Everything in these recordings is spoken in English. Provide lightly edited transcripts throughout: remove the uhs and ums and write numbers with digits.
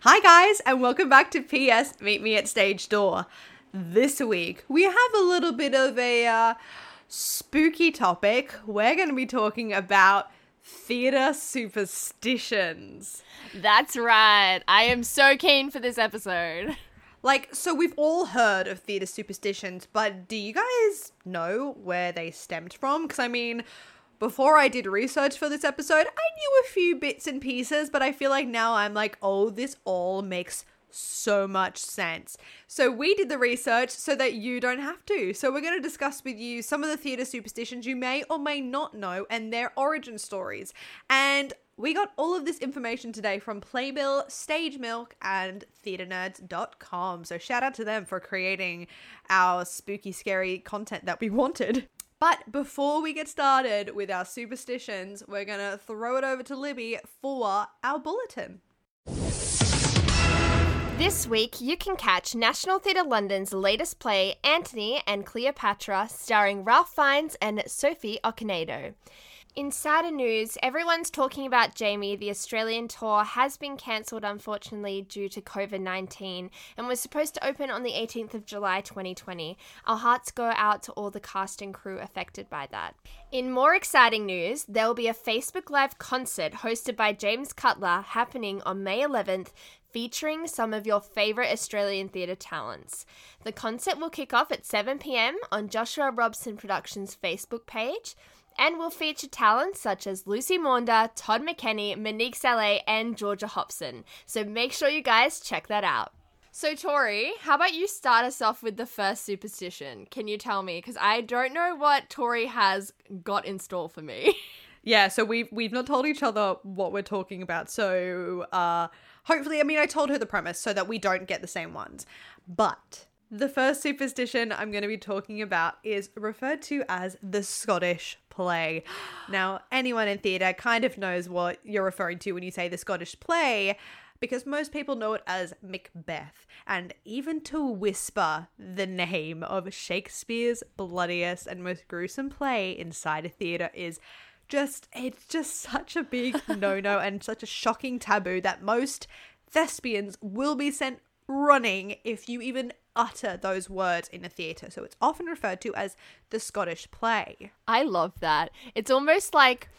Hi guys, and welcome back to PS Meet Me at Stage Door. This week, we have a little bit of a spooky topic. We're going to be talking about theatre superstitions. That's right. I am so keen for this episode. So we've all heard of theatre superstitions, but do you guys know where they stemmed from? Because before I did research for this episode, I knew a few bits and pieces, but I feel like now I'm like, oh, this all makes so much sense. So we did the research so that you don't have to. So we're going to discuss with you some of the theatre superstitions you may or may not know and their origin stories. And we got all of this information today from Playbill, Stage Milk, and theatrenerds.com. So shout out to them for creating our spooky, scary content that we wanted. But before we get started with our superstitions, we're going to throw it over to Libby for our bulletin. This week, you can catch National Theatre London's latest play, Antony and Cleopatra, starring Ralph Fiennes and Sophie Okonedo. In sadder news, everyone's talking about Jamie. The Australian tour has been cancelled, unfortunately, due to COVID-19 and was supposed to open on the 18th of July 2020. Our hearts go out to all the cast and crew affected by that. In more exciting news, there will be a Facebook Live concert hosted by James Cutler happening on May 11th, featuring some of your favourite Australian theatre talents. The concert will kick off at 7 p.m. on Joshua Robson Productions' Facebook page, and will feature talents such as Lucy Maunda, Todd McKenney, Monique Saleh, and Georgia Hobson. So make sure you guys check that out. So Tori, how about you start us off with the first superstition? Can you tell me? Because I don't know what Tori has got in store for me. Yeah, so we've not told each other what we're talking about. So hopefully, I told her the premise so that we don't get the same ones. But the first superstition I'm going to be talking about is referred to as the Scottish play. Now, anyone in theatre kind of knows what you're referring to when you say the Scottish play, because most people know it as Macbeth. And even to whisper the name of Shakespeare's bloodiest and most gruesome play inside a theatre is it's just such a big no-no and such a shocking taboo that most thespians will be sent running if you even utter those words in a theatre. So it's often referred to as the Scottish play. I love that. It's almost like,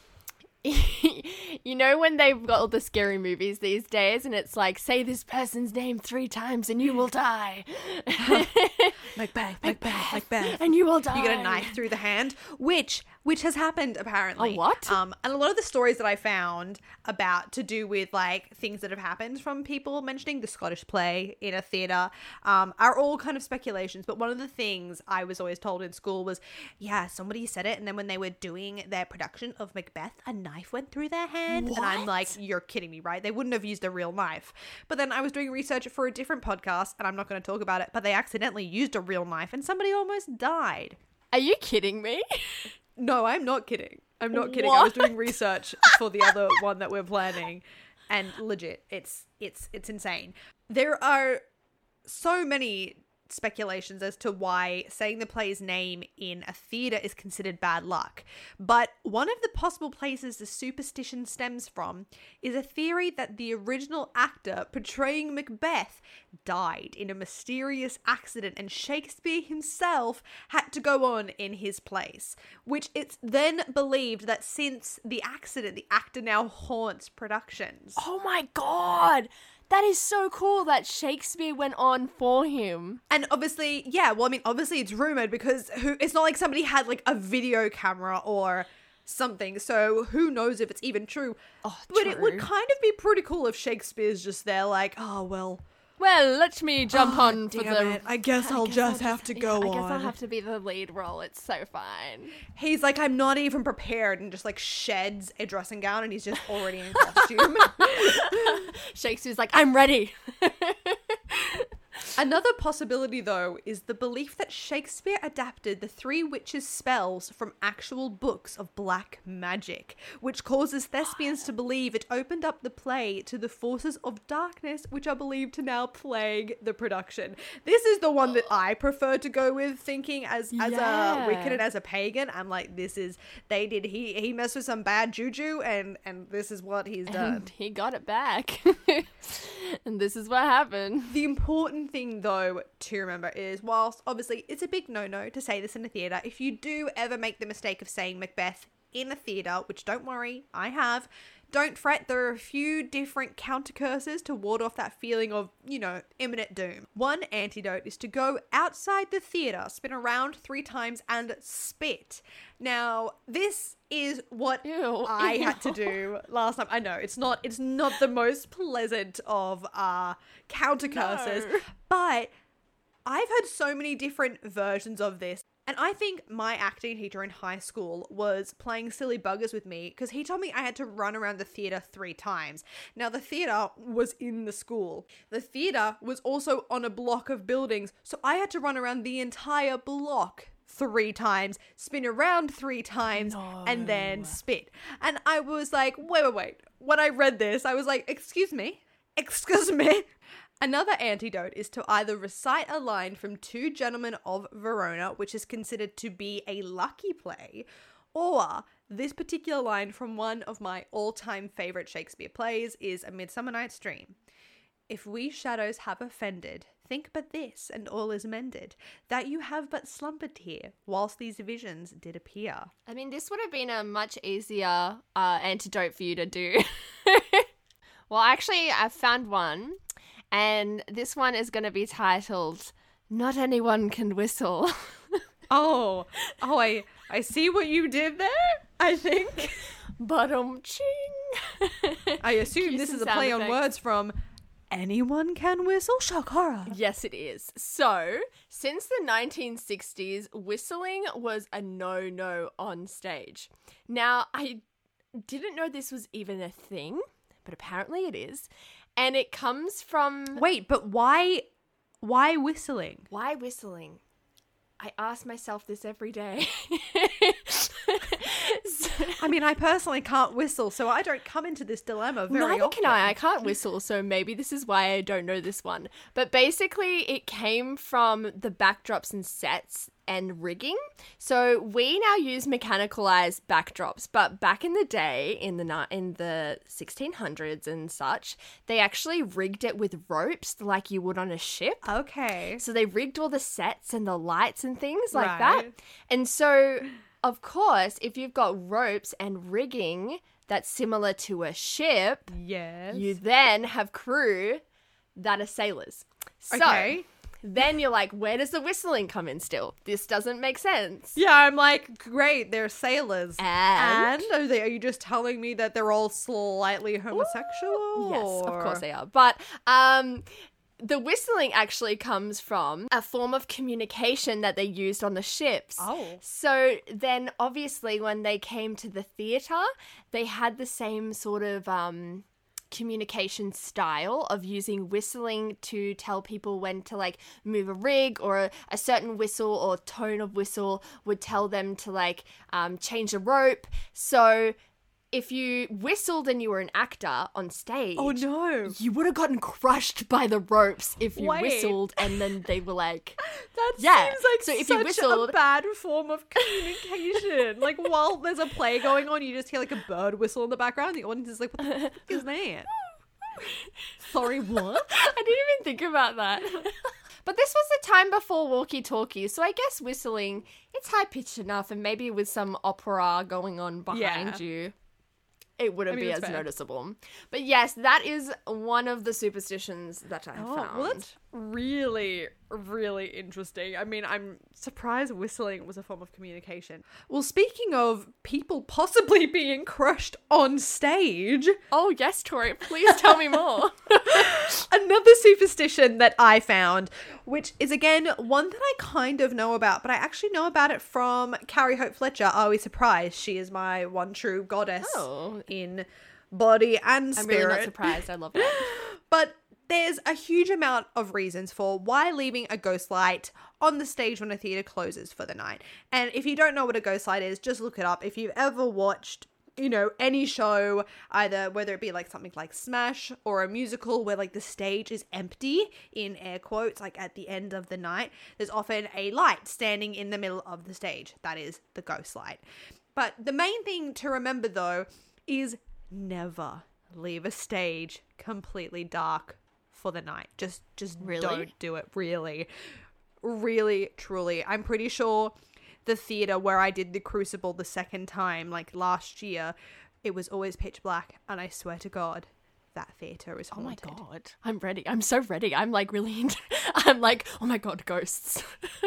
you know, when they've got all the scary movies these days and it's like, say this person's name 3 times and you will die. Macbeth, Macbeth, Macbeth. And you will die. You get a knife through the hand, which has happened apparently. A what? And a lot of the stories that I found about to do with like things that have happened from people mentioning the Scottish play in a theatre are all kind of speculations. But one of the things I was always told in school was, yeah, somebody said it, and then when they were doing their production of Macbeth, a knife went through their hand. What? And I'm like, you're kidding me, right? They wouldn't have used a real knife. But then I was doing research for a different podcast, and I'm not going to talk about it, but they accidentally used a real knife and somebody almost died. Are you kidding me? No, I'm not kidding. I'm not kidding. What? I was doing research for the other one that we're planning, and legit, it's insane. There are so many speculations as to why saying the play's name in a theatre is considered bad luck. But one of the possible places the superstition stems from is a theory that the original actor portraying Macbeth died in a mysterious accident and Shakespeare himself had to go on in his place, which it's then believed that since the accident, the actor now haunts productions. Oh my God. That is so cool that Shakespeare went on for him. And obviously, obviously it's rumored because it's not like somebody had like a video camera or something. So who knows if it's even true. Oh, but true. it would kind of be pretty cool if Shakespeare's just there like, oh, well, let me jump on for damn the... it. I guess I'll just have to go on. I guess I'll have to be the lead role. It's so fine. He's like, I'm not even prepared, and just like sheds a dressing gown and he's just already in costume. Shakespeare's like, I'm ready. Another possibility, though, is the belief that Shakespeare adapted the Three Witches' spells from actual books of black magic, which causes thespians to believe it opened up the play to the forces of darkness, which are believed to now plague the production. This is the one that I prefer to go with, thinking as a Wiccan and as a pagan. I'm like, he messed with some bad juju, and this is what he's done. And he got it back. And this is what happened. The important thing, though, to remember is, whilst obviously it's a big no-no to say this in a theatre, if you do ever make the mistake of saying Macbeth in a theatre, which don't worry, I have, don't fret, there are a few different counter curses to ward off that feeling of, imminent doom. One antidote is to go outside the theatre, spin around 3 times and spit. Now, this is what I had to do last time. I know, it's not the most pleasant of counter curses, but I've had so many different versions of this. And I think my acting teacher in high school was playing silly buggers with me because he told me I had to run around the theatre 3 times. Now, the theatre was in the school. The theatre was also on a block of buildings, so I had to run around the entire block 3 times, spin around 3 times, and then spit. And I was like, wait. When I read this, I was like, excuse me? Another antidote is to either recite a line from Two Gentlemen of Verona, which is considered to be a lucky play, or this particular line from one of my all-time favourite Shakespeare plays is A Midsummer Night's Dream. If we shadows have offended, think but this, and all is mended, that you have but slumbered here, whilst these visions did appear. I mean, this would have been a much easier antidote for you to do. Well, actually, I found one. And this one is going to be titled, Not Anyone Can Whistle. I see what you did there, I think. Ching. I assume this is a play on words from Anyone Can Whistle? Shakara. Yes, it is. So, since the 1960s, whistling was a no-no on stage. Now, I didn't know this was even a thing, but apparently it is. And it comes from... Wait, but why whistling? Why whistling? I ask myself this every day. I mean, I personally can't whistle, so I don't come into this dilemma very often. Neither can I. I can't whistle, so maybe this is why I don't know this one. But basically, it came from the backdrops and sets and rigging. So we now use mechanicalized backdrops, but back in the day, in the 1600s and such, they actually rigged it with ropes like you would on a ship. Okay. So they rigged all the sets and the lights and things like that. And so, of course, if you've got ropes and rigging that's similar to a ship, yes, you then have crew that are sailors. So, okay. Then you're like, where does the whistling come in still? This doesn't make sense. Yeah, I'm like, great, they're sailors. And are you just telling me that they're all slightly homosexual? Ooh, yes, of course they are. But the whistling actually comes from a form of communication that they used on the ships. Oh. So then obviously when they came to the theatre, they had the same sort of communication style of using whistling to tell people when to like move a rig, or a certain whistle or tone of whistle would tell them to like change a rope. So if you whistled and you were an actor on stage, oh no, you would have gotten crushed by the ropes if you whistled, and then they were like, that seems like so if such you whistled, a bad form of communication. Like while there's a play going on, you just hear like a bird whistle in the background. The audience is like, what the fuck is that? Sorry, what? I didn't even think about that. But this was the time before walkie-talkies, so I guess whistling, it's high-pitched enough, and maybe with some opera going on behind you, it wouldn't be as noticeable. But yes, that is one of the superstitions that I found. Well, that's really, really interesting. I mean, I'm surprised whistling was a form of communication. Well, speaking of people possibly being crushed on stage... Oh, yes, Tori, please tell me more. Another superstition that I found, which is, again, one that I kind of know about, but I actually know about it from Carrie Hope Fletcher. Are we surprised? She is my one true goddess in body and spirit. I'm really not surprised. I love that. But there's a huge amount of reasons for why leaving a ghost light on the stage when a theatre closes for the night. And if you don't know what a ghost light is, just look it up. If you've ever watched, any show, either whether it be like something like Smash or a musical where like the stage is empty, in air quotes, like at the end of the night, there's often a light standing in the middle of the stage. That is the ghost light. But the main thing to remember though is never leave a stage completely dark for the night. Just Really? Don't do it. Really, truly. I'm pretty sure the theater where I did the Crucible the second time, like last year, it was always pitch black, and I swear to God, that theater is haunted. Oh my God. I'm ready. I'm so ready. I'm like really I'm like, oh my God, ghosts.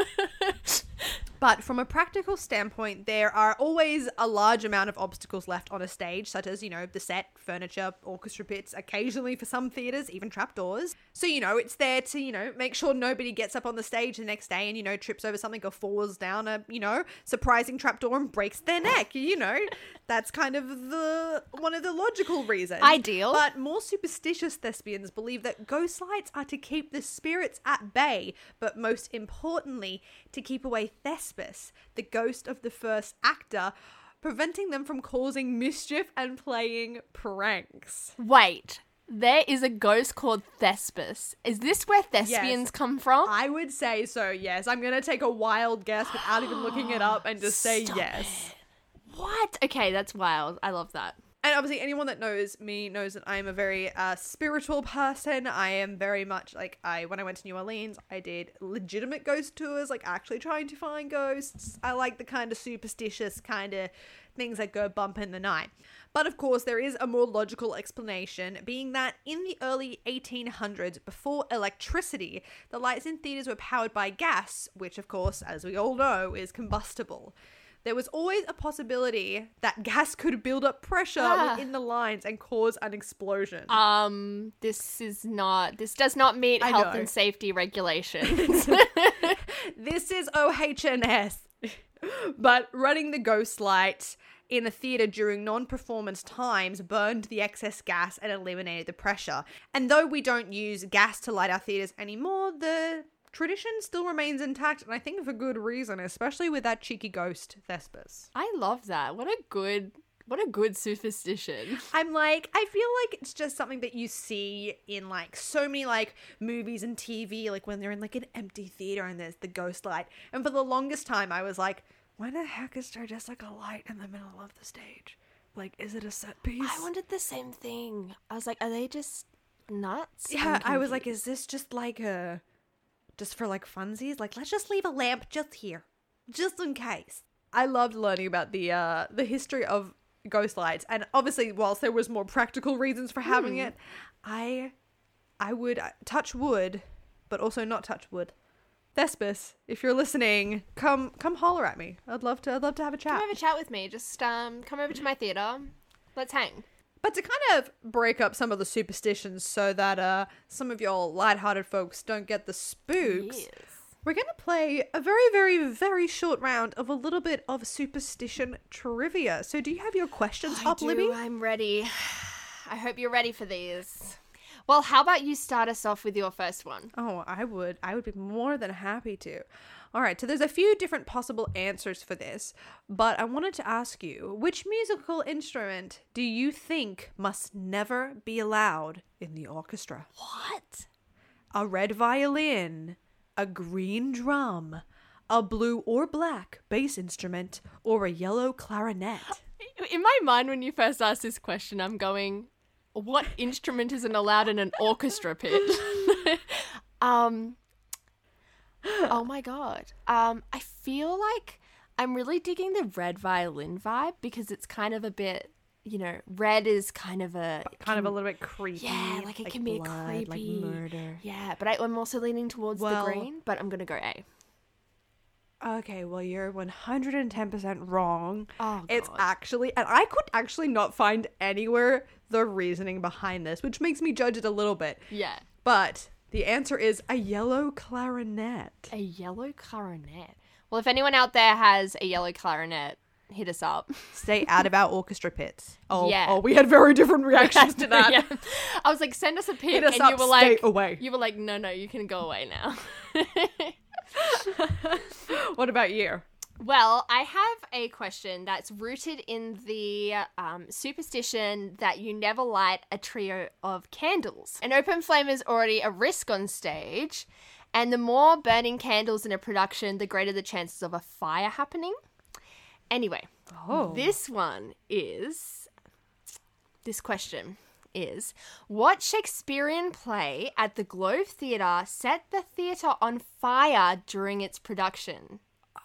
But from a practical standpoint, there are always a large amount of obstacles left on a stage, such as, the set, furniture, orchestra pits, occasionally for some theatres, even trapdoors. So, it's there to, make sure nobody gets up on the stage the next day and, trips over something or falls down a, surprising trapdoor and breaks their neck. That's kind of one of the logical reasons. Ideal. But more superstitious thespians believe that ghost lights are to keep the spirits at bay, but most importantly, to keep away Thespis, the ghost of the first actor, preventing them from causing mischief and playing pranks. Wait, there is a ghost called Thespis. Is this where thespians come from? I would say so, yes. I'm going to take a wild guess without even looking it up and just say Stop yes. it. What? Okay, that's wild. I love that. And obviously anyone that knows me knows that I'm a very spiritual person. I am very much like, when I went to New Orleans, I did legitimate ghost tours, like actually trying to find ghosts. I like the kind of superstitious kind of things that go bump in the night. But of course, there is a more logical explanation, being that in the early 1800s, before electricity, the lights in theatres were powered by gas, which of course, as we all know, is combustible. There was always a possibility that gas could build up pressure within the lines and cause an explosion. This does not meet health and safety regulations. This is OH&S. But running the ghost light in a theatre during non-performance times burned the excess gas and eliminated the pressure. And though we don't use gas to light our theatres anymore, the tradition still remains intact, and I think for good reason, especially with that cheeky ghost Thespis. I love that. What a good superstition. I'm like, I feel like it's just something that you see in like so many like movies and TV, like when they're in like an empty theater and there's the ghost light. And for the longest time I was like, why the heck is there just like a light in the middle of the stage? Like, is it a set piece? I wondered the same thing. I was like, are they just nuts? Yeah, I was like, is this just like just for like funsies? Like, let's just leave a lamp just here, just in case. I loved learning about the history of ghost lights, and obviously whilst there was more practical reasons for having it, I would touch wood, but also not touch wood. Thespis, if you're listening, come holler at me. I'd love to have a chat. Come have a chat with me. Just come over to my theatre. Let's hang. But to kind of break up some of the superstitions so that some of your lighthearted folks don't get the spooks, Yes. we're going to play a very, very, very short round of a little bit of superstition trivia. So do you have your questions up, Libby? I'm ready. I hope you're ready for these. Well, how about you start us off with your first one? Oh, I would be more than happy to. All right, so there's a few different possible answers for this, but I wanted to ask you, which musical instrument do you think must never be allowed in the orchestra? What? A red violin, a green drum, a blue or black bass instrument, or a yellow clarinet? In my mind, when you first asked this question, I'm going, what instrument isn't allowed in an orchestra pit? Oh my God. I feel like I'm really digging the red violin vibe because it's kind of a bit, red is kind of a little bit creepy. Yeah, like it can be blood, creepy. like murder. Yeah, but I'm also leaning towards the green, but I'm going to go A. Okay, well, you're 110% wrong. Oh, God. It's actually, and I could actually not find anywhere the reasoning behind this, which makes me judge it a little bit. Yeah. But the answer is a yellow clarinet. A yellow clarinet. Well, if anyone out there has a yellow clarinet, hit us up. Stay out of our orchestra pits. Oh, Yeah. oh, we had very different reactions to that. Yeah. I was like, send us a pic, Hit us and up, you were stay like, away. You were like, no, you can go away now. What about you? Well, I have a question that's rooted in the superstition that you never light a trio of candles. An open flame is already a risk on stage, and the more burning candles in a production, the greater the chances of a fire happening. Anyway, this question is, what Shakespearean play at the Globe Theatre set the theatre on fire during its production?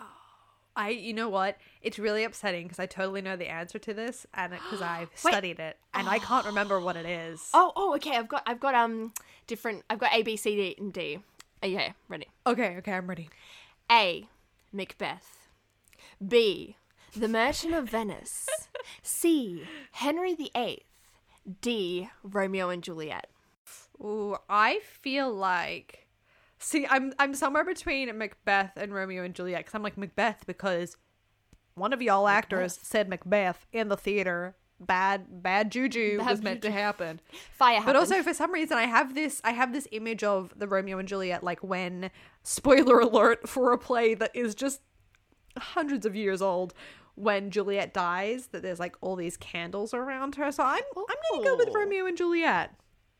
You know what? It's really upsetting because I totally know the answer to this, and because I've studied it, and I can't remember what it is. Oh, okay. I've got different. I've got A, B, C, D, and D. Okay, ready. Okay, I'm ready. A, Macbeth. B, The Merchant of Venice. C, Henry VIII. D, Romeo and Juliet. Ooh, I feel like... See, I'm somewhere between Macbeth and Romeo and Juliet, because I'm like Macbeth because one of y'all actors said Macbeth in the theater. Bad juju was meant to happen. Fire happened. But also, for some reason, I have this image of the Romeo and Juliet, like when, spoiler alert for a play that is just hundreds of years old, when Juliet dies, that there's like all these candles around her. So I'm gonna go with Romeo and Juliet.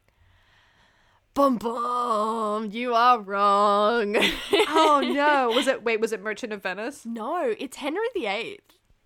Bum bum, you are wrong. Oh no. Was it Merchant of Venice? No, it's Henry VIII.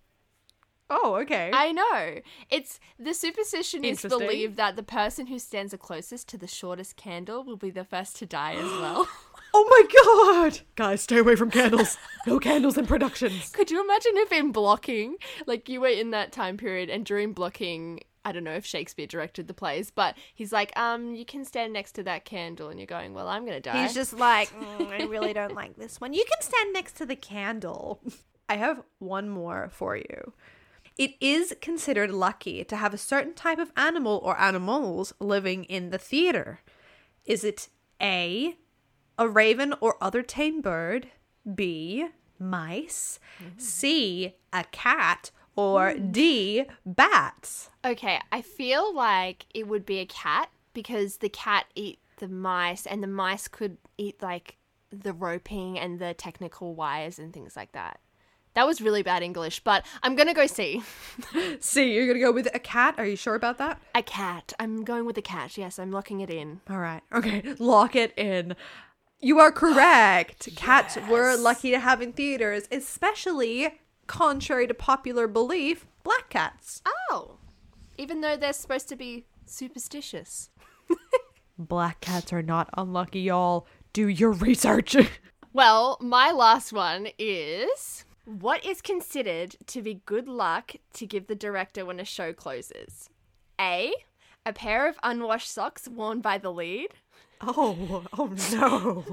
Oh, okay. I know. It's the superstition is Interesting. believed that the person who stands the closest to the shortest candle will be the first to die as well. Oh my god! Guys, stay away from candles. No candles in productions. Could you imagine if in blocking, like you were in that time period and during blocking, I don't know if Shakespeare directed the plays, but he's like, you can stand next to that candle, and you're going, well, I'm going to die. He's just like, I really don't like this one. You can stand next to the candle. I have one more for you. It is considered lucky to have a certain type of animal or animals living in the theater. Is it A, a raven or other tame bird, B, mice, C, a cat, or D, bats? Okay, I feel like it would be a cat because the cat eat the mice and the mice could eat like the roping and the technical wires and things like that. That was really bad English, but I'm going to go C. C, you're going to go with a cat? Are you sure about that? A cat. I'm going with a cat. Yes, I'm locking it in. All right. Okay, lock it in. You are correct. Yes. Cats were lucky to have in theaters, especially, contrary to popular belief, black cats. Oh. Even though they're supposed to be superstitious. Black cats are not unlucky, y'all. Do your research. Well, my last one is... what is considered to be good luck to give the director when a show closes? A pair of unwashed socks worn by the lead. Oh no.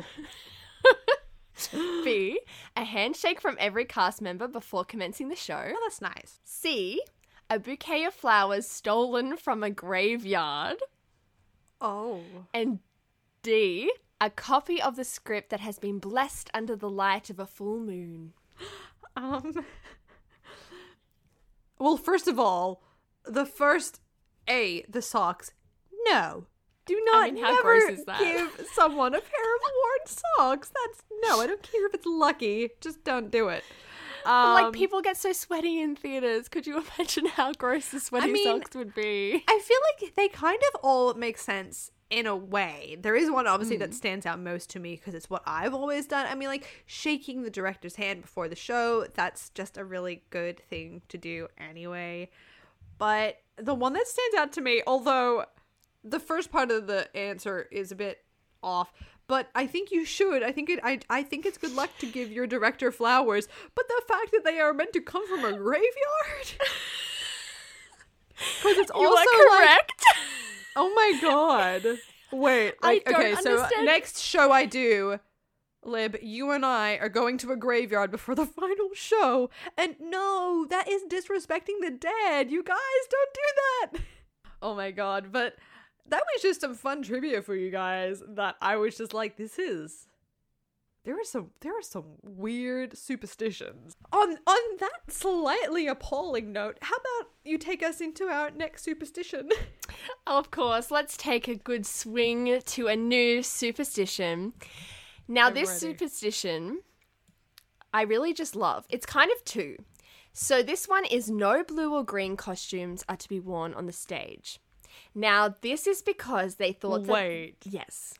B, a handshake from every cast member before commencing the show. Oh, that's nice. C, a bouquet of flowers stolen from a graveyard. Oh. And D, a copy of the script that has been blessed under the light of a full moon. Well, first of all, the first A, the socks. No. Do not how gross is that? give someone a pair of worn socks. I don't care if it's lucky. Just don't do it. But, like, people get so sweaty in theaters. Could you imagine how gross the sweaty socks would be? I feel like they kind of all make sense in a way. There is one obviously that stands out most to me because it's what I've always done. I mean, like, shaking the director's hand before the show, that's just a really good thing to do anyway. But the one that stands out to me, although the first part of the answer is a bit off, but I think you should. I think it's good luck to give your director flowers, but the fact that they are meant to come from a graveyard, because it's also you are correct. Like, oh my god! Wait, like, I don't okay, so understand. next show I do, Lib, you and I are going to a graveyard before the final show, and no, that is disrespecting the dead. You guys don't do that. Oh my god! But that was just some fun trivia for you guys that I was just like, this is there are some weird superstitions. On that slightly appalling note, how about you take us into our next superstition? Of course, let's take a good swing to a new superstition. Now, I'm this ready. superstition, I really just love. It's kind of two. So this one is no blue or green costumes are to be worn on the stage. Now, this is because they thought that... Wait. Yes.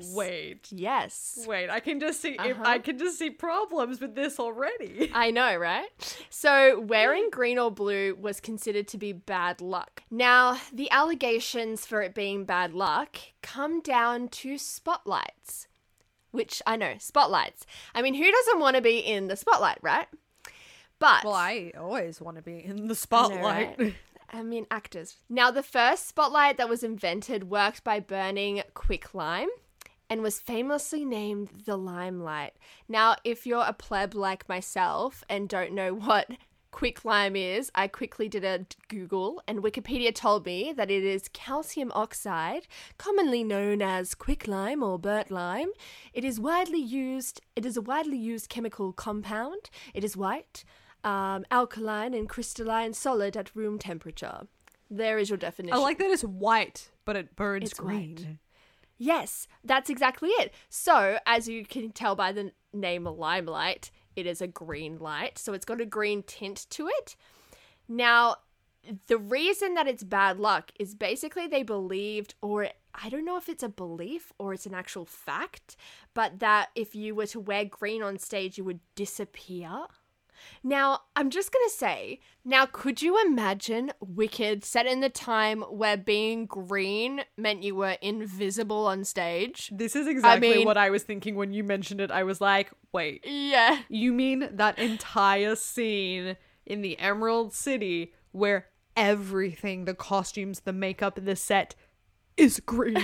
Wait, I can just see I can just see problems with this already. I know, right? So wearing green or blue was considered to be bad luck. Now, the allegations for it being bad luck come down to spotlights, which I know, spotlights. I mean, who doesn't want to be in the spotlight, right? But Well, I always want to be in the spotlight. right? I mean, actors. Now, the first spotlight that was invented worked by burning quicklime and was famously named the Limelight. Now, if you're a pleb like myself and don't know what quicklime is, I quickly did a Google, and Wikipedia told me that it is calcium oxide, commonly known as quicklime or burnt lime. It is a widely used chemical compound. It is white, alkaline and crystalline solid at room temperature. There is your definition. I like that it's white, but it burns It's green. white. Yes, that's exactly it. So, as you can tell by the name Limelight, it is a green light. So it's got a green tint to it. Now, the reason that it's bad luck is basically they believed, or I don't know if it's a belief or it's an actual fact, but that if you were to wear green on stage, you would disappear. Now, I'm just going to say, now could you imagine Wicked set in the time where being green meant you were invisible on stage? This is exactly mean- what I was thinking when you mentioned it. I was like, wait, Yeah. you mean that entire scene in the Emerald City where everything, the costumes, the makeup, the set is green?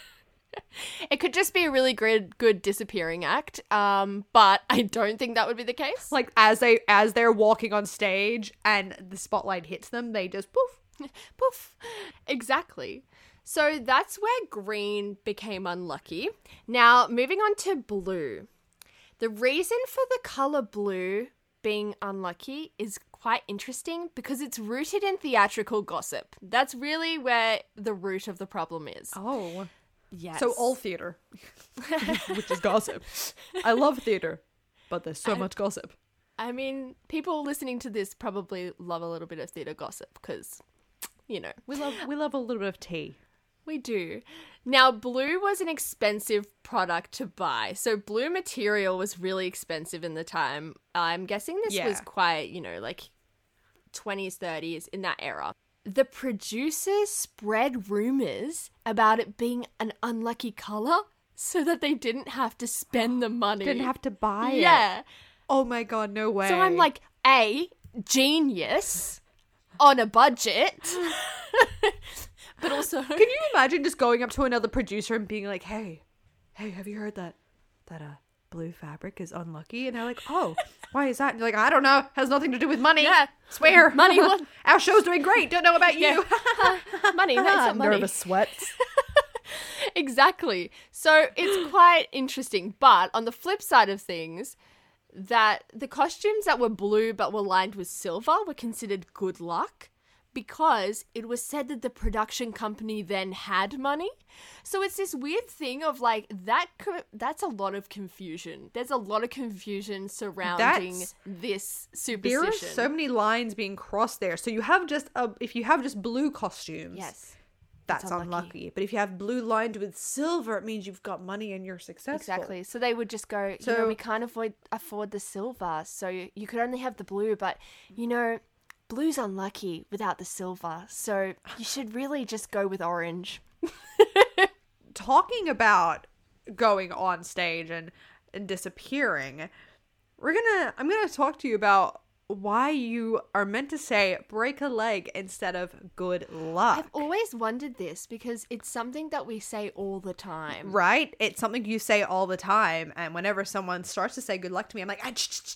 It could just be a really good disappearing act, but I don't think that would be the case. Like as they're walking on stage and the spotlight hits them, they just poof. Poof. Exactly. So that's where green became unlucky. Now, moving on to blue. The reason for the color blue being unlucky is quite interesting because it's rooted in theatrical gossip. That's really where the root of the problem is. Oh. Yes. So all theater, which is gossip. I love theater, but there's so much gossip. I mean, people listening to this probably love a little bit of theater gossip because, you know. We love a little bit of tea. We do. Now, blue was an expensive product to buy. So blue material was really expensive in the time. I'm guessing this was quite, like 20s, 30s, in that era. The producers spread rumors about it being an unlucky color so that they didn't have to spend the money. Didn't have to buy it. Yeah. Oh my god, no way. So I'm like, genius on a budget. But also, can you imagine just going up to another producer and being like, hey, have you heard that blue fabric is unlucky? And they're like, oh, why is that? And you're like, I don't know. Has nothing to do with money. Yeah. Swear. Money, what? Our show's doing great. Don't know about you. money, that's not money. Nervous sweats. Exactly. So it's quite interesting. But on the flip side of things, that the costumes that were blue but were lined with silver were considered good luck because it was said that the production company then had money. So it's this weird thing of like that's a lot of confusion. There's a lot of confusion surrounding this superstition. There are so many lines being crossed there. So you have if you have just blue costumes. Yes. That's unlucky. But if you have blue lined with silver, it means you've got money and you're successful. Exactly. So they would just go, we can't afford the silver, so you could only have the blue, but, blue's unlucky without the silver, so you should really just go with orange. Talking about going on stage and disappearing, I'm gonna talk to you about why you are meant to say break a leg instead of good luck. I've always wondered this because it's something that we say all the time. Right? It's something you say all the time. And whenever someone starts to say good luck to me, I'm like,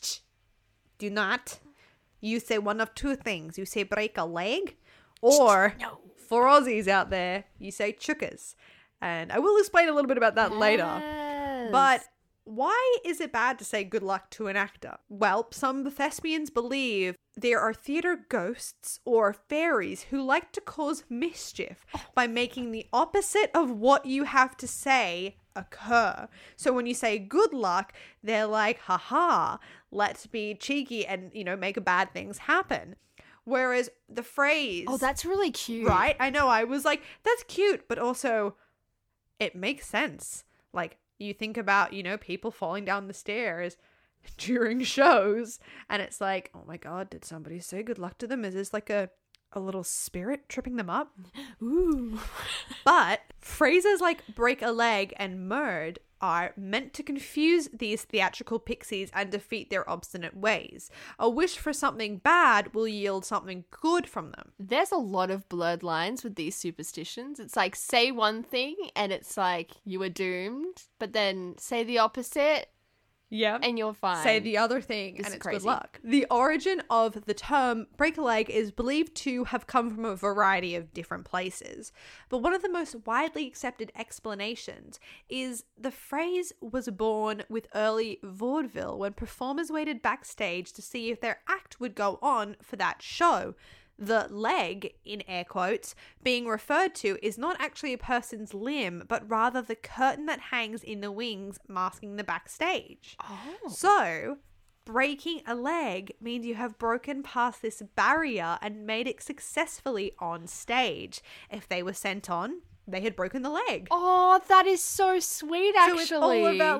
do not. You say one of two things. You say break a leg, or for Aussies out there, you say chukas. And I will explain a little bit about that later. But Why is it bad to say good luck to an actor? Well, some thespians believe there are theatre ghosts or fairies who like to cause mischief by making the opposite of what you have to say occur. So when you say good luck, they're like, haha, let's be cheeky and, make bad things happen. Whereas the phrase... Oh, that's really cute. Right? I know. I was like, that's cute, but also it makes sense. Like, you think about, people falling down the stairs during shows, and it's like, oh my God, did somebody say good luck to them? Is this like a little spirit tripping them up? Ooh. But phrases like break a leg and murd are meant to confuse these theatrical pixies and defeat their obstinate ways. A wish for something bad will yield something good from them. There's a lot of blurred lines with these superstitions. It's like, say one thing and it's like you are doomed, but then say the opposite. Yeah. And you're fine. Say the other thing and it's crazy. Good luck. The origin of the term break a leg is believed to have come from a variety of different places. But one of the most widely accepted explanations is the phrase was born with early vaudeville when performers waited backstage to see if their act would go on for that show. The leg, in air quotes, being referred to is not actually a person's limb, but rather the curtain that hangs in the wings masking the backstage. Oh. So, breaking a leg means you have broken past this barrier and made it successfully on stage. If they were sent on, they had broken the leg. Oh, that is so sweet, actually. So it's all about,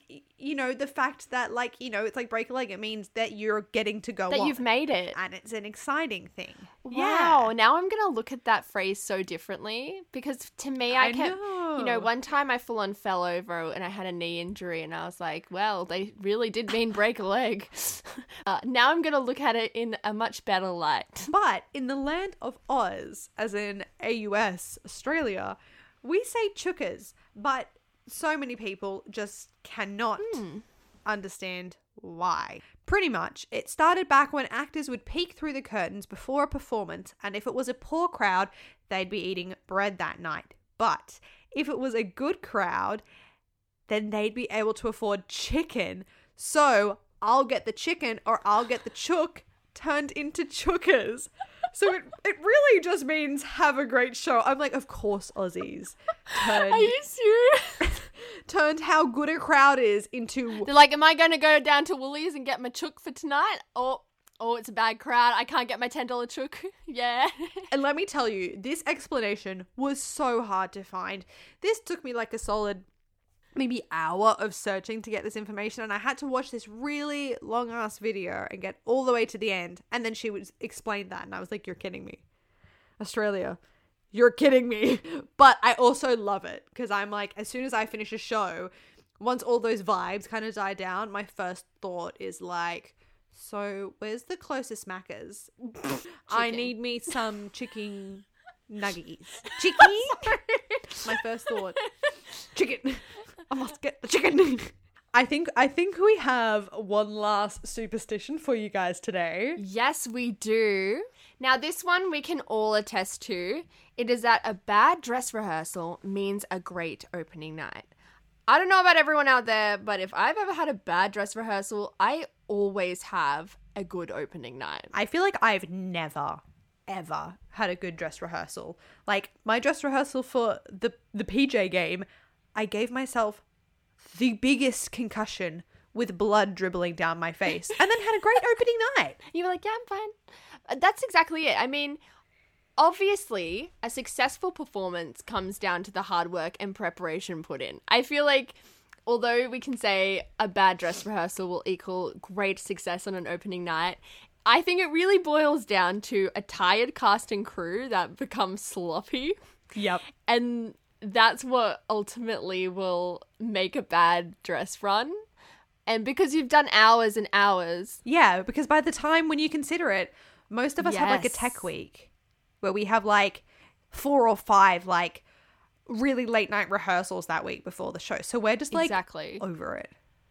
the fact that, it's like break a leg. It means that you're getting to go on. That you've made it. And it's an exciting thing. Wow. Yeah. Now I'm going to look at that phrase so differently because to me, I kept, know. One time I full on fell over and I had a knee injury and I was like, well, they really did mean break a leg. Now I'm going to look at it in a much better light. But in the land of Oz, as in AUS, Australia, we say chookers, but so many people just cannot understand why. Pretty much, it started back when actors would peek through the curtains before a performance, and if it was a poor crowd, they'd be eating bread that night. But if it was a good crowd, then they'd be able to afford chicken. So I'll get the chicken or I'll get the chook turned into chookers. So it really just means have a great show. I'm like, of course, Aussies Are you serious? turned how good a crowd is into... They're like, am I going to go down to Woolies and get my chook for tonight? Or, it's a bad crowd. I can't get my $10 chook. Yeah. And let me tell you, this explanation was so hard to find. This took me like a solid maybe hour of searching to get this information, and I had to watch this really long ass video and get all the way to the end, and then she would explain that and I was like, you're kidding me, Australia, you're kidding me. But I also love it because I'm like, as soon as I finish a show, once all those vibes kind of die down, my first thought is like, so where's the closest Macca's? I need me some chicken nuggies. Chicken? My first thought, chicken. I must get the chicken. I think we have one last superstition for you guys today. Yes, we do. Now, this one we can all attest to. It is that a bad dress rehearsal means a great opening night. I don't know about everyone out there, but if I've ever had a bad dress rehearsal, I always have a good opening night. I feel like I've never, ever had a good dress rehearsal. Like, my dress rehearsal for the PJ game, I gave myself the biggest concussion with blood dribbling down my face and then had a great opening night. You were like, yeah, I'm fine. That's exactly it. I mean, obviously, a successful performance comes down to the hard work and preparation put in. I feel like although we can say a bad dress rehearsal will equal great success on an opening night, I think it really boils down to a tired cast and crew that becomes sloppy. Yep. And that's what ultimately will make a bad dress run. And because you've done hours and hours. Yeah, because by the time when you consider it, most of us have like a tech week where we have like 4 or 5 like really late night rehearsals that week before the show. So we're just like exactly over it.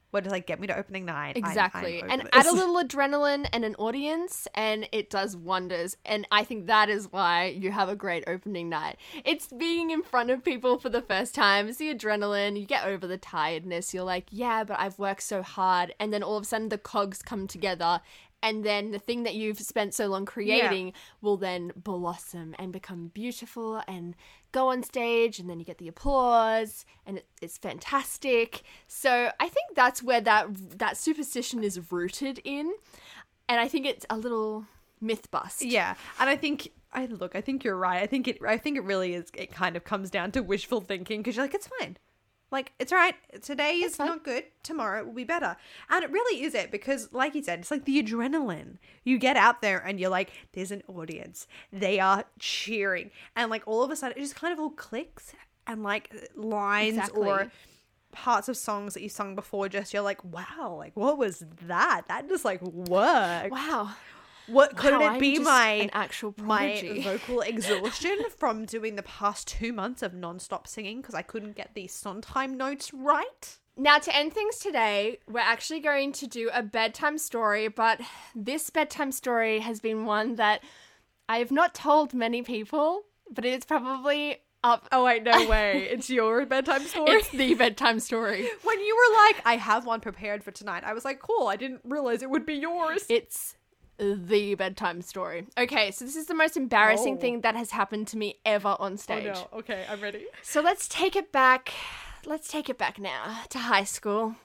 We're just like, get me to opening night. Exactly. I'm and over add a this. little adrenaline and an audience, and it does wonders. And I think that is why you have a great opening night. It's being in front of people for the first time. It's the adrenaline. You get over the tiredness. You're like, yeah, but I've worked so hard. And then all of a sudden the cogs come together. And then the thing that you've spent so long creating will then blossom and become beautiful and go on stage. And then you get the applause and it's fantastic. So I think that's where that superstition is rooted in. And I think it's a little myth bust. Yeah. And I think you're right. I think it really is. It kind of comes down to wishful thinking because you're like, it's fine. Like, it's all right. Today is not good. Tomorrow it will be better. And it really is it because, like you said, it's like the adrenaline. You get out there and you're like, there's an audience. They are cheering. And, like, all of a sudden it just kind of all clicks and, like, lines or parts of songs that you sung before just you're like, wow, like, what was that? That just, like, worked. Wow. What could it be? An actual prodigy. My vocal exhaustion from doing the past 2 months of non-stop singing because I couldn't get the Sondheim notes right. Now, to end things today, we're actually going to do a bedtime story, but this bedtime story has been one that I have not told many people, but it's probably up. Oh, wait, no way. It's your bedtime story? It's the bedtime story. When you were like, I have one prepared for tonight, I was like, cool, I didn't realize it would be yours. It's the bedtime story. Okay, so this is the most embarrassing thing that has happened to me ever on stage. Oh no, okay, I'm ready. So let's take it back. Let's take it back now to high school.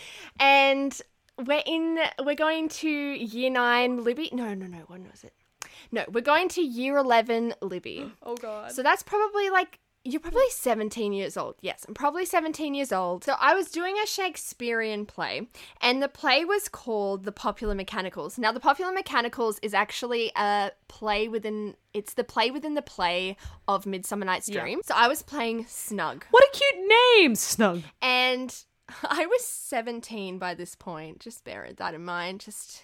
And we're going to year 9 Libby. No, when was it? No, we're going to year 11 Libby. Oh god. So that's probably like, you're probably 17 years old. Yes, I'm probably 17 years old. So I was doing a Shakespearean play, and the play was called The Popular Mechanicals. Now, The Popular Mechanicals is actually a play within, it's the play within the play of Midsummer Night's Dream. So I was playing Snug. What a cute name, Snug. And I was 17 by this point. Just bear that in mind.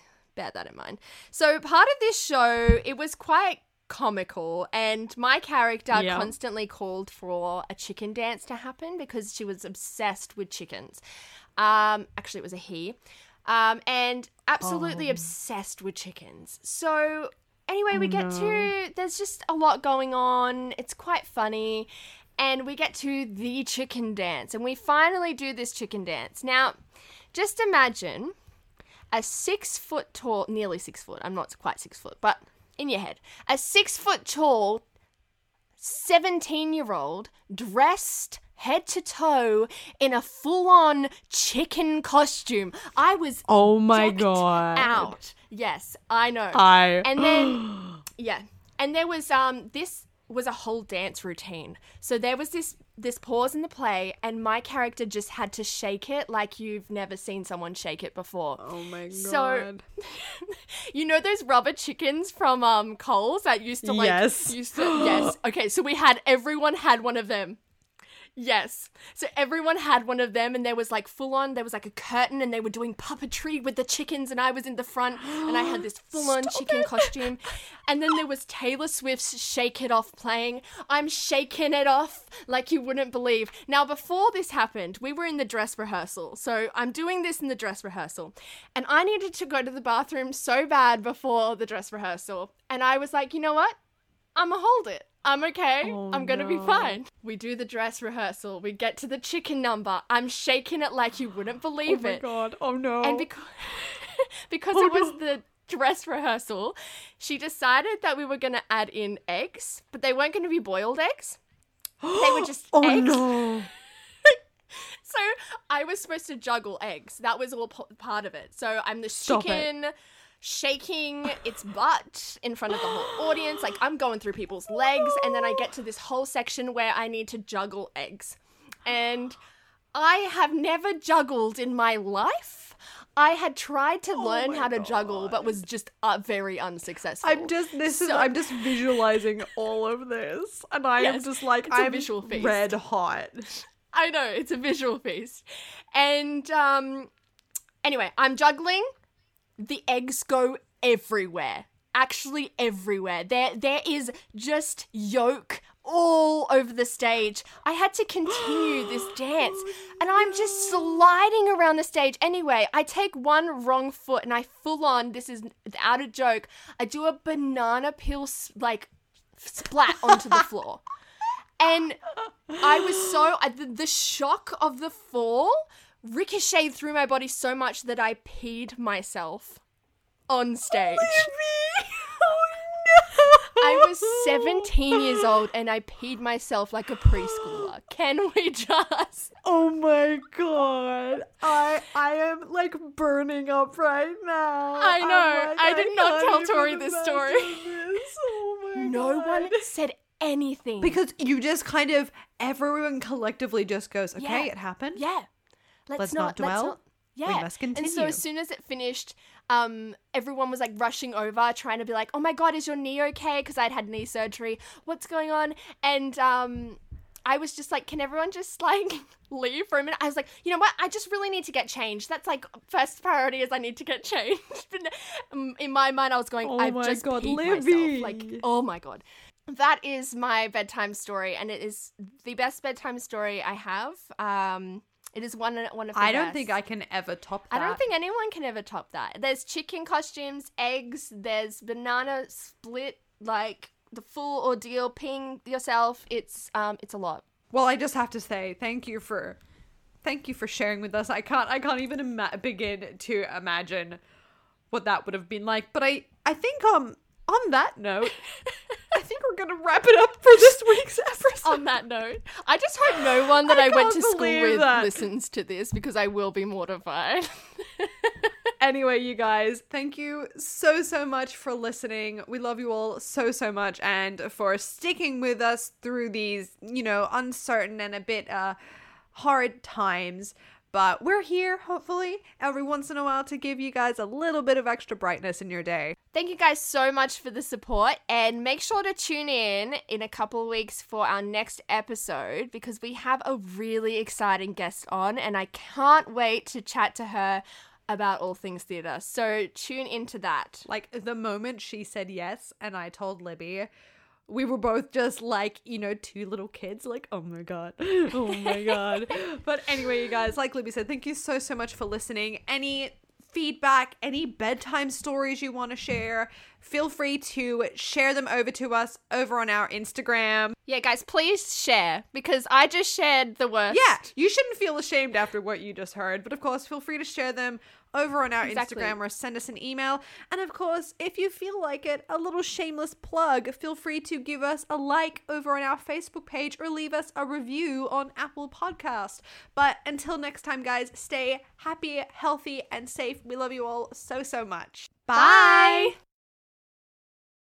So part of this show, it was quite comical, and my character constantly called for a chicken dance to happen because she was obsessed with chickens. Actually, it was a he. And absolutely obsessed with chickens. So anyway, we get to, there's just a lot going on. It's quite funny. And we get to the chicken dance, and we finally do this chicken dance. Now, just imagine a 6 foot tall, nearly 6 foot, I'm not quite 6 foot, but in your head, a 6 foot tall 17-year-old dressed head to toe in a full-on chicken costume. I was decked out. Yes, I know. And then and there was this was a whole dance routine. So there was this pause in the play, and my character just had to shake it like you've never seen someone shake it before. Oh my god. So you know those rubber chickens from Coles that used to Yes. Okay, so everyone had one of them. Yes. So everyone had one of them, and there was like there was like a curtain, and they were doing puppetry with the chickens, and I was in the front, and I had this full-on chicken costume. And then there was Taylor Swift's Shake It Off playing. I'm shaking it off like you wouldn't believe. Now, before this happened, we were in the dress rehearsal. So I'm doing this in the dress rehearsal, and I needed to go to the bathroom so bad before the dress rehearsal. And I was like, you know what? I'ma hold it. I'm okay. I'm gonna be fine. We do the dress rehearsal. We get to the chicken number. I'm shaking it like you wouldn't believe it. Oh my god. Oh no. And because it was the dress rehearsal, she decided that we were gonna add in eggs, but they weren't gonna be boiled eggs. They were just eggs. No. So I was supposed to juggle eggs. That was all part of it. So I'm the chicken shaking its butt in front of the whole audience. Like, I'm going through people's legs, and then I get to this whole section where I need to juggle eggs. And I have never juggled in my life. I had tried to learn how to juggle, but was just very unsuccessful. I'm just visualizing all of this, and I am just like, it's a visual feast. Red hot. I know, it's a visual feast. And anyway, I'm juggling. The eggs go everywhere. Actually everywhere. There is just yolk all over the stage. I had to continue this dance, and I'm just sliding around the stage. Anyway, I take one wrong foot, and I full on, this is without a joke, I do a banana peel, splat onto the floor. And I was the shock of the fall ricocheted through my body so much that I peed myself on stage. I was 17 years old and I peed myself like a preschooler. Can we just? Oh my god. I am like burning up right now. I know. I did not tell Tori this story. Oh my No god. one said anything. Because you just kind of, everyone collectively just goes, okay, Yeah. it happened. Yeah. Let's not dwell. Yeah. We must continue. And so as soon as it finished, everyone was like rushing over, trying to be like, oh my god, is your knee okay? Because I'd had knee surgery. What's going on? And I was just like, can everyone just like leave for a minute? I was like, you know what? I just really need to get changed. That's like first priority is I need to get changed. But in my mind, I was going, I've just peed myself. Like, oh my god. That is my bedtime story, and it is the best bedtime story I have. It is one of the best. I don't think I can ever top that. I don't think anyone can ever top that. There's chicken costumes, eggs, there's banana split, like the full ordeal, peeing yourself. It's a lot. Well, I just have to say thank you for sharing with us. I can't even begin to imagine what that would have been like. But I think on that note, I think we're gonna wrap it up for this week's episode. On that note, I just hope no one that I went to can't school believe with that. listens to this because I will be mortified. Anyway, you guys, thank you so much for listening. We love you all so much, and for sticking with us through these, uncertain and a bit hard times. But we're here, hopefully, every once in a while to give you guys a little bit of extra brightness in your day. Thank you guys so much for the support, and make sure to tune in a couple of weeks for our next episode because we have a really exciting guest on, and I can't wait to chat to her about all things theatre. So tune into that. Like, the moment she said yes and I told Libby, we were both just like, two little kids, like, oh my god. But anyway, you guys, like Libby said, thank you so much for listening. Any feedback, any bedtime stories you want to share, feel free to share them over to us over on our Instagram. Yeah, guys, please share because I just shared the worst. Yeah, you shouldn't feel ashamed after what you just heard, but of course, feel free to share them over on our Instagram or send us an email. And of course, if you feel like it, a little shameless plug, feel free to give us a like over on our Facebook page or leave us a review on Apple Podcast. But until next time, guys, stay happy, healthy, and safe. We love you all so much. Bye!